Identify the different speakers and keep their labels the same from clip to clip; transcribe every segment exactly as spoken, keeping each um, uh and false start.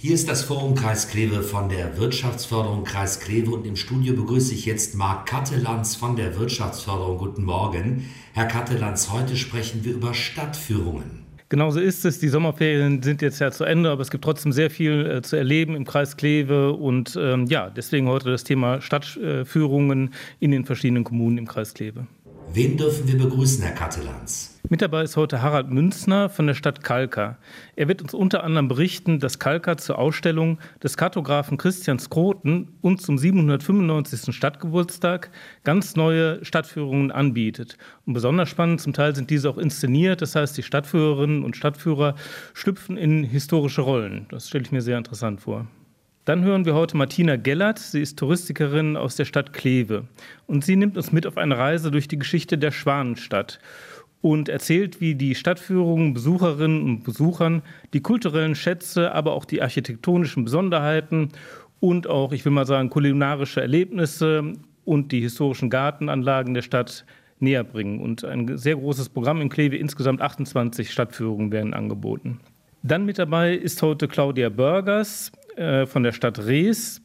Speaker 1: Hier ist das Forum Kreis Kleve von der Wirtschaftsförderung Kreis Kleve und im Studio begrüße ich jetzt Marc Kattelanz von der Wirtschaftsförderung. Guten Morgen. Herr Kattelanz, heute sprechen wir über Stadtführungen.
Speaker 2: Genau so ist es. Die Sommerferien sind jetzt ja zu Ende, aber es gibt trotzdem sehr viel äh, zu erleben im Kreis Kleve. Und ähm, ja, deswegen heute das Thema Stadtführungen in den verschiedenen Kommunen im Kreis Kleve.
Speaker 1: Wen dürfen wir begrüßen, Herr Kattelanz?
Speaker 2: Mit dabei ist heute Harald Münzner von der Stadt Kalkar. Er wird uns unter anderem berichten, dass Kalkar zur Ausstellung des Kartografen Christian Skroten und zum siebenhundertfünfundneunzigsten Stadtgeburtstag ganz neue Stadtführungen anbietet. Und besonders spannend, zum Teil sind diese auch inszeniert. Das heißt, die Stadtführerinnen und Stadtführer schlüpfen in historische Rollen. Das stelle ich mir sehr interessant vor. Dann hören wir heute Martina Gellert. Sie ist Touristikerin aus der Stadt Kleve. Und sie nimmt uns mit auf eine Reise durch die Geschichte der Schwanenstadt und erzählt, wie die Stadtführungen Besucherinnen und Besuchern die kulturellen Schätze, aber auch die architektonischen Besonderheiten und auch, ich will mal sagen, kulinarische Erlebnisse und die historischen Gartenanlagen der Stadt näher bringen. Und ein sehr großes Programm in Kleve, insgesamt achtundzwanzig Stadtführungen werden angeboten. Dann mit dabei ist heute Claudia Börgers äh, von der Stadt Rees.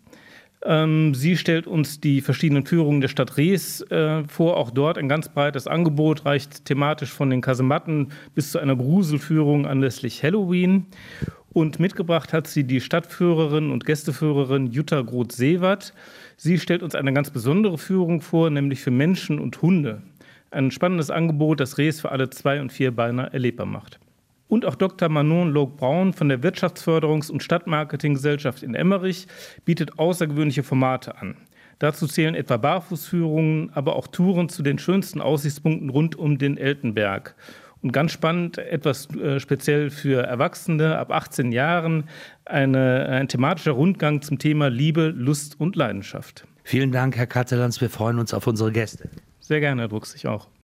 Speaker 2: Ähm, sie stellt uns die verschiedenen Führungen der Stadt Rees äh, vor. Auch dort ein ganz breites Angebot, reicht thematisch von den Kasematten bis zu einer Gruselführung anlässlich Halloween. Und mitgebracht hat sie die Stadtführerin und Gästeführerin Jutta Groth-Sewert. Sie stellt uns eine ganz besondere Führung vor, nämlich für Menschen und Hunde. Ein spannendes Angebot, das Rees für alle Zwei- und Vierbeiner erlebbar macht. Und auch Doktor Manon Loog-Braun von der Wirtschaftsförderungs- und Stadtmarketinggesellschaft in Emmerich bietet außergewöhnliche Formate an. Dazu zählen etwa Barfußführungen, aber auch Touren zu den schönsten Aussichtspunkten rund um den Eltenberg. Und ganz spannend, etwas äh, speziell für Erwachsene ab achtzehn Jahren, eine, ein thematischer Rundgang zum Thema Liebe, Lust und Leidenschaft.
Speaker 1: Vielen Dank, Herr Kattelanz. Wir freuen uns auf unsere Gäste.
Speaker 2: Sehr gerne, Herr Drucks, ich auch.